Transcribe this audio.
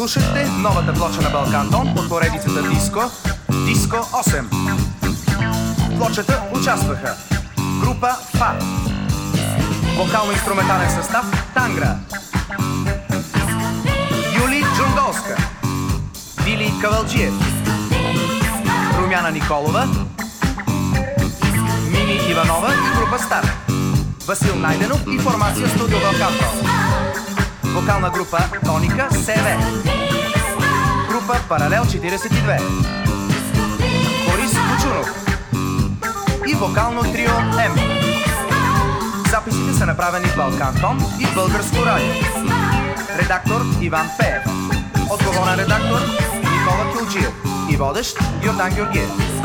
Слушайте новата плоча на Балкантон от поредицата Диско, Диско 8. В плочата участваха група ФА, вокално-инструментален състав Тангра, Юли Джундолска, Вили Кавалджиев, Румяна Николова, Мини Иванова и група Стар, Васил Найденов и формация Студио Балкантон, вокална група Тоника СВ, група Паралел 42, Борис Кучунов и вокално трио М. Записите са направени в Балкантон и Българско радио. Редактор Иван Пеев. Отговорен редактор Никола Кюлджиев и водещ Йордан Георгиев.